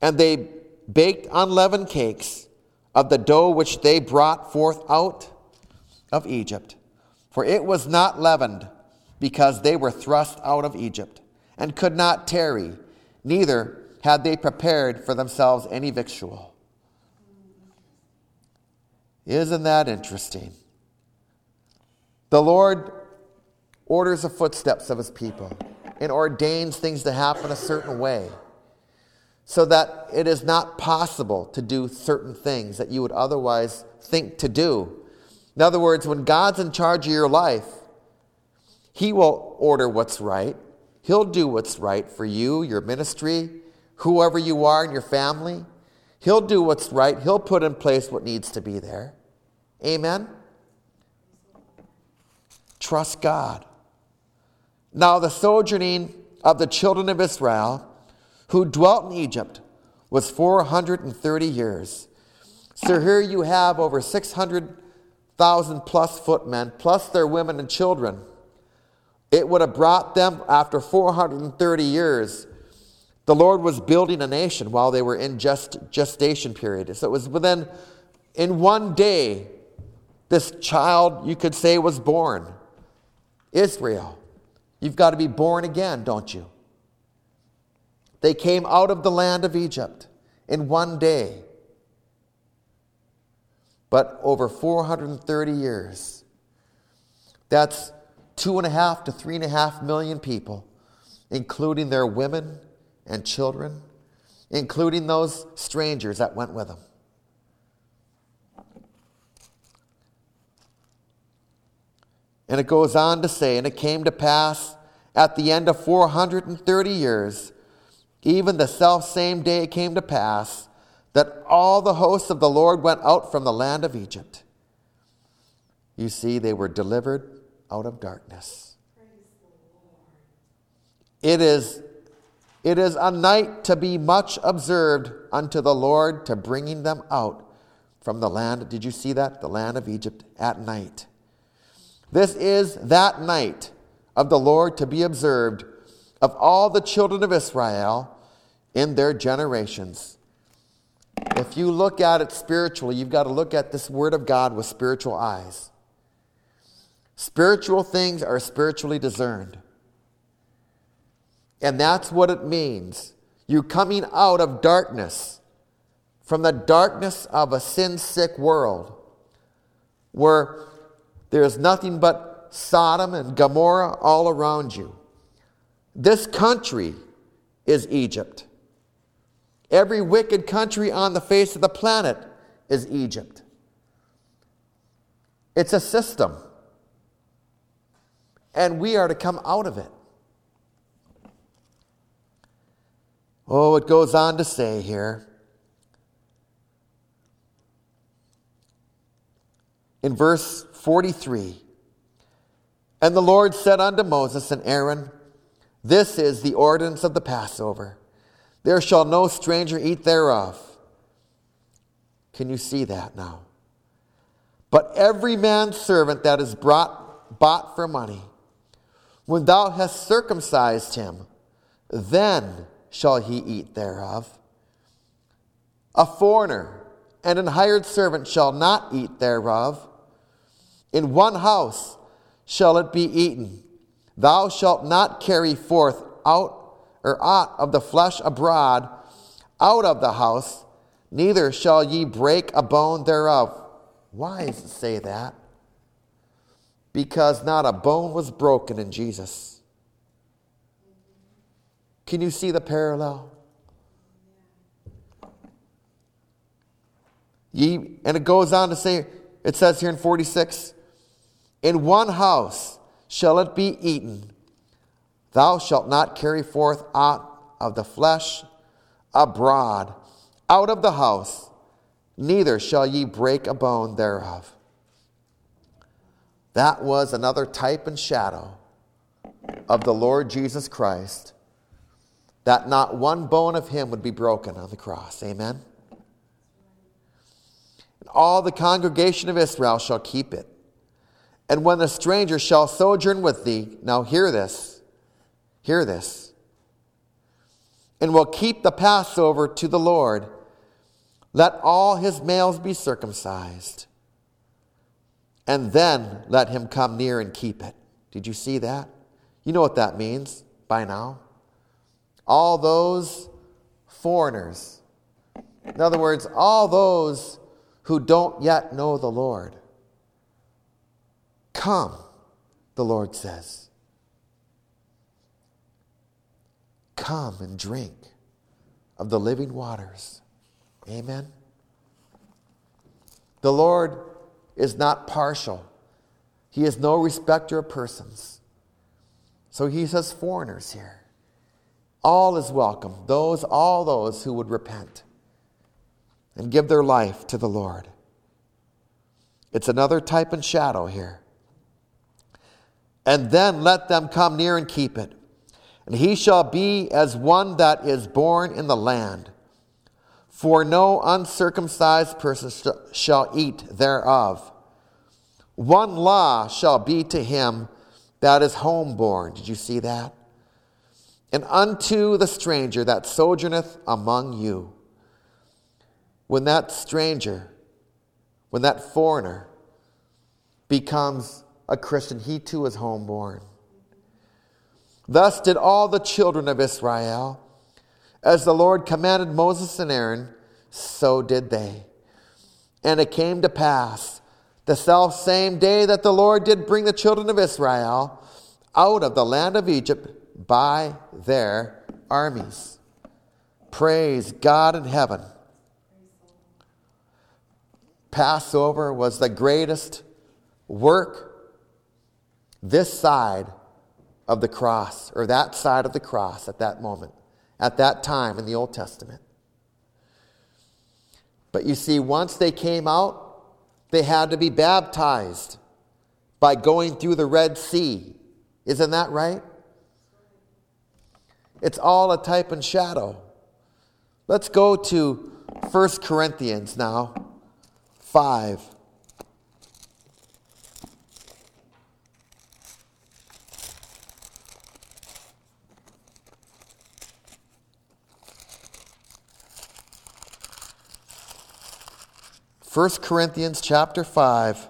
And they baked unleavened cakes of the dough which they brought forth out of Egypt. For it was not leavened, because they were thrust out of Egypt, and could not tarry, neither had they prepared for themselves any victual. Isn't that interesting? The Lord orders the footsteps of his people and ordains things to happen a certain way, so that it is not possible to do certain things that you would otherwise think to do. In other words, when God's in charge of your life, he will order what's right. He'll do what's right for you, your ministry, whoever you are in your family. He'll do what's right. He'll put in place what needs to be there. Amen? Trust God. Now the sojourning of the children of Israel who dwelt in Egypt was 430 years. So here you have over 600,000 plus footmen, plus their women and children. It would have brought them, after 430 years, the Lord was building a nation while they were in gestation period. So it was in one day, this child, you could say, was born. Israel. You've got to be born again, don't you? They came out of the land of Egypt in one day. But over 430 years, that's 2.5 to 3.5 million people, including their women and children, including those strangers that went with them. And it goes on to say, and it came to pass at the end of 430 years, even the selfsame day it came to pass, that all the hosts of the Lord went out from the land of Egypt. You see, they were delivered out of darkness. It is a night to be much observed unto the Lord, to bringing them out from the land. Did you see that? The land of Egypt at night. This is that night of the Lord to be observed of all the children of Israel in their generations. If you look at it spiritually, you've got to look at this word of God with spiritual eyes. Spiritual things are spiritually discerned. And that's what it means. You're coming out of darkness, from the darkness of a sin-sick world, where there's nothing but Sodom and Gomorrah all around you. This country is Egypt. Every wicked country on the face of the planet is Egypt. It's a system. And we are to come out of it. Oh, it goes on to say here, in verse 43, and the Lord said unto Moses and Aaron, this is the ordinance of the Passover. There shall no stranger eat thereof. Can you see that now? But every man's servant that is bought for money, when thou hast circumcised him, then shall he eat thereof. A foreigner and an hired servant shall not eat thereof. In one house shall it be eaten. Thou shalt not carry forth aught of the flesh abroad out of the house, neither shall ye break a bone thereof. Why does it say that? Because not a bone was broken in Jesus. Can you see the parallel? And it goes on to say, it says here in 46, in one house shall it be eaten. Thou shalt not carry forth aught of the flesh abroad out of the house, neither shall ye break a bone thereof. That was another type and shadow of the Lord Jesus Christ, that not one bone of him would be broken on the cross. Amen? And all the congregation of Israel shall keep it. And when the stranger shall sojourn with thee, now hear this, and will keep the Passover to the Lord. Let all his males be circumcised, and then let him come near and keep it. Did you see that? You know what that means by now. All those foreigners. In other words, all those who don't yet know the Lord. Come, the Lord says. Come and drink of the living waters. Amen. The Lord is not partial. He is no respecter of persons. So he says foreigners here. All is welcome. All those who would repent and give their life to the Lord. It's another type and shadow here. And then let them come near and keep it. And he shall be as one that is born in the land. For no uncircumcised person shall eat thereof. One law shall be to him that is homeborn. Did you see that? And unto the stranger that sojourneth among you. When that stranger, when that foreigner becomes a Christian, he too is homeborn. Thus did all the children of Israel. As the Lord commanded Moses and Aaron, so did they. And it came to pass, the selfsame day that the Lord did bring the children of Israel out of the land of Egypt by their armies. Praise God in heaven. Passover was the greatest work this side of the cross, or that side of the cross at that moment, at that time in the Old Testament. But you see, once they came out, they had to be baptized by going through the Red Sea. Isn't that right? It's all a type and shadow. Let's go to 1 Corinthians now, 5. First Corinthians chapter 5.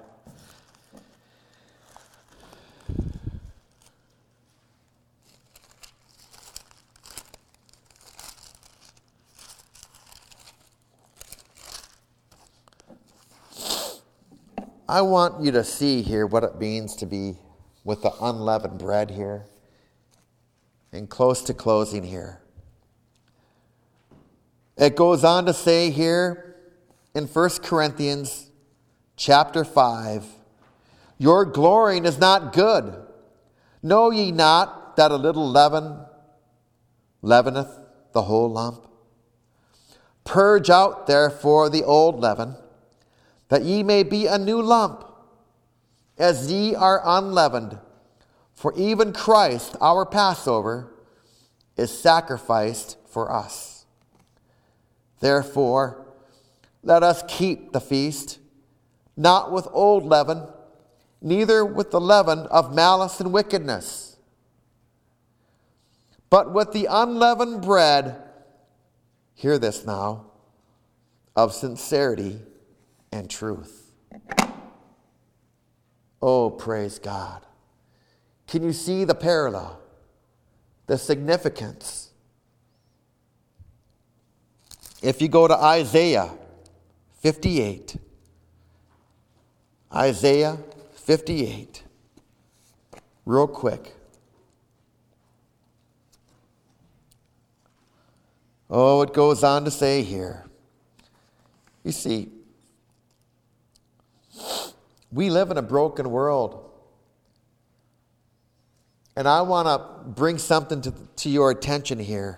I want you to see here what it means to be with the unleavened bread here. And close to closing here. It goes on to say here in 1 Corinthians chapter 5, your glorying is not good. Know ye not that a little leaven leaveneth the whole lump? Purge out therefore the old leaven, that ye may be a new lump, as ye are unleavened. For even Christ, our Passover, is sacrificed for us. Therefore, let us keep the feast, not with old leaven, neither with the leaven of malice and wickedness, but with the unleavened bread, hear this now, of sincerity and truth. Oh, praise God. Can you see the parallel, the significance? If you go to Isaiah 58. Isaiah 58. Real quick. Oh, it goes on to say here. You see, we live in a broken world. And I want to bring something to your attention here.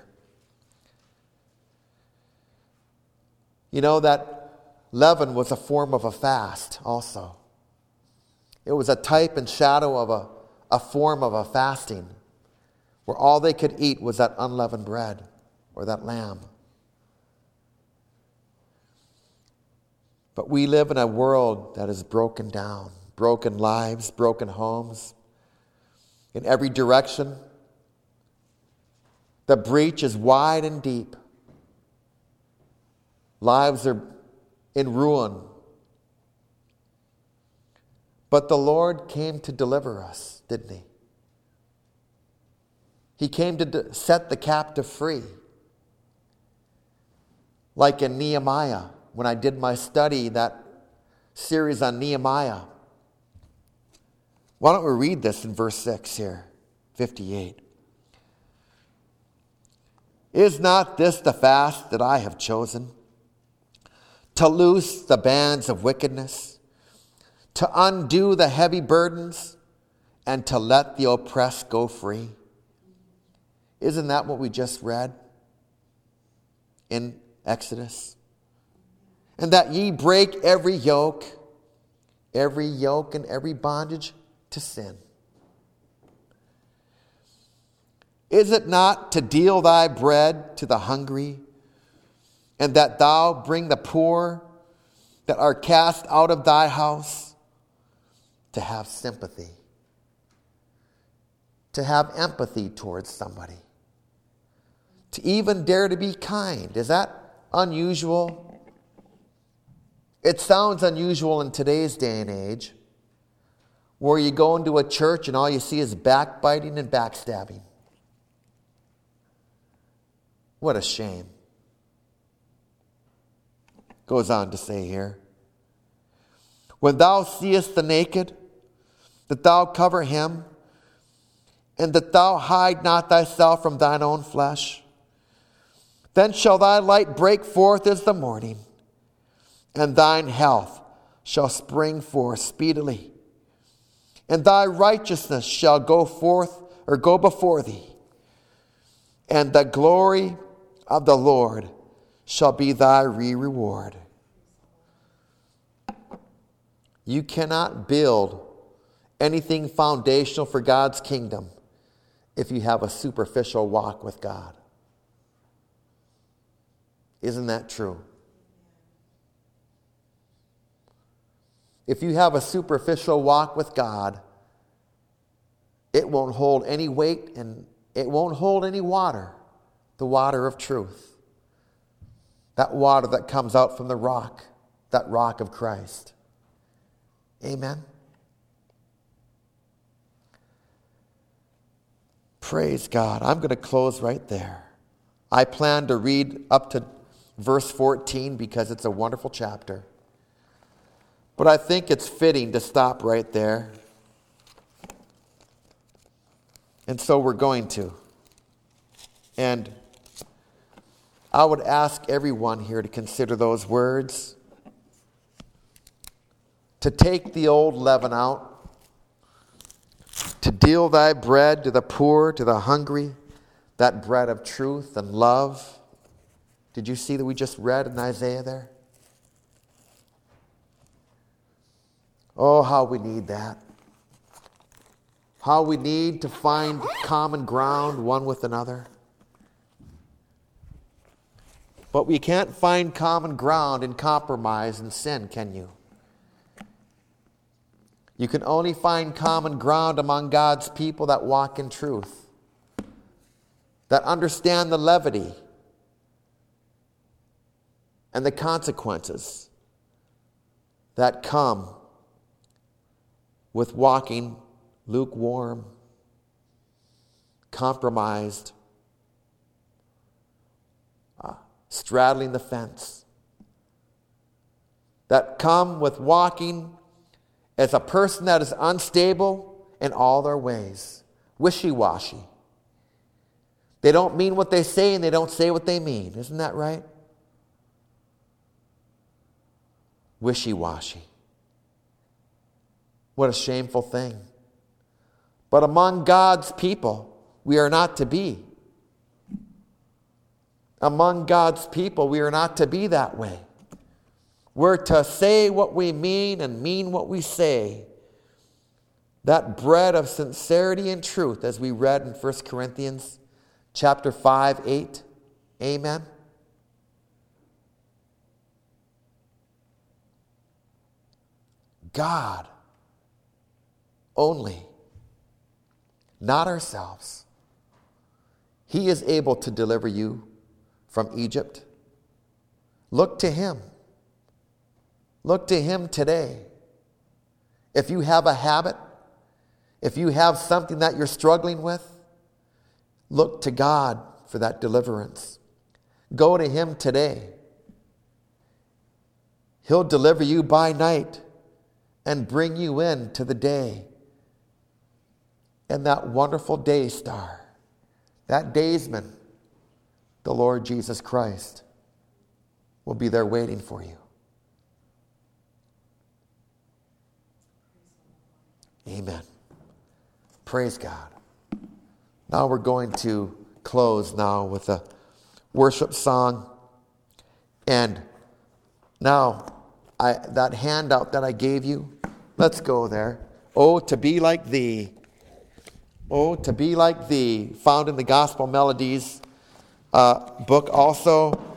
You know that leaven was a form of a fast also. It was a type and shadow of a form of a fasting where all they could eat was that unleavened bread or that lamb. But we live in a world that is broken down, broken lives, broken homes. In every direction, The breach is wide and deep. Lives are in ruin. But the Lord came to deliver us, didn't He? He came to set the captive free. Like in Nehemiah, when I did my study, that series on Nehemiah. Why don't we read this in verse 6 here, 58. Is not this the fast that I have chosen? To loose the bands of wickedness, to undo the heavy burdens, and to let the oppressed go free. Isn't that what we just read in Exodus? And that ye break every yoke and every bondage to sin. Is it not to deal thy bread to the hungry, and that thou bring the poor that are cast out of thy house? To have sympathy, to have empathy towards somebody, to even dare to be kind. Is that unusual? It sounds unusual in today's day and age, where you go into a church and all you see is backbiting and backstabbing. What a shame. Goes on to say here, when thou seest the naked, that thou cover him, and that thou hide not thyself from thine own flesh. Then shall thy light break forth as the morning, and thine health shall spring forth speedily. And thy righteousness shall go forth, or go before thee, and the glory of the Lord shall be thy reward. You cannot build anything foundational for God's kingdom if you have a superficial walk with God. Isn't that true? If you have a superficial walk with God, it won't hold any weight and it won't hold any water, the water of truth. That water that comes out from the rock, that rock of Christ. Amen. Praise God. I'm going to close right there. I plan to read up to verse 14 because it's a wonderful chapter. But I think it's fitting to stop right there. And so we're going to. And I would ask everyone here to consider those words. To take the old leaven out. To deal thy bread to the poor, to the hungry, that bread of truth and love. Did you see that we just read in Isaiah there? Oh, how we need that. How we need to find common ground one with another. But we can't find common ground in compromise and sin, can you? You can only find common ground among God's people that walk in truth, that understand the levity and the consequences that come with walking lukewarm, compromised, straddling the fence, that come with walking as a person that is unstable in all their ways, wishy-washy. They don't mean what they say and they don't say what they mean. Isn't that right? Wishy-washy. What a shameful thing. But among God's people, we are not to be. Among God's people, we are not to be that way. We're to say what we mean and mean what we say. That bread of sincerity and truth, as we read in 1 Corinthians chapter 5, 8. Amen. God only, not ourselves. He is able to deliver you from Egypt. Look to him. Look to him today. If you have a habit, if you have something that you're struggling with, look to God for that deliverance. Go to him today. He'll deliver you by night and bring you into the day. And that wonderful day star, that daysman, the Lord Jesus Christ, will be there waiting for you. Amen. Praise God. Now we're going to close now with a worship song. And now, that handout that I gave you, let's go there. Oh, to be like thee. Oh, to be like thee. Found in the Gospel Melodies book also.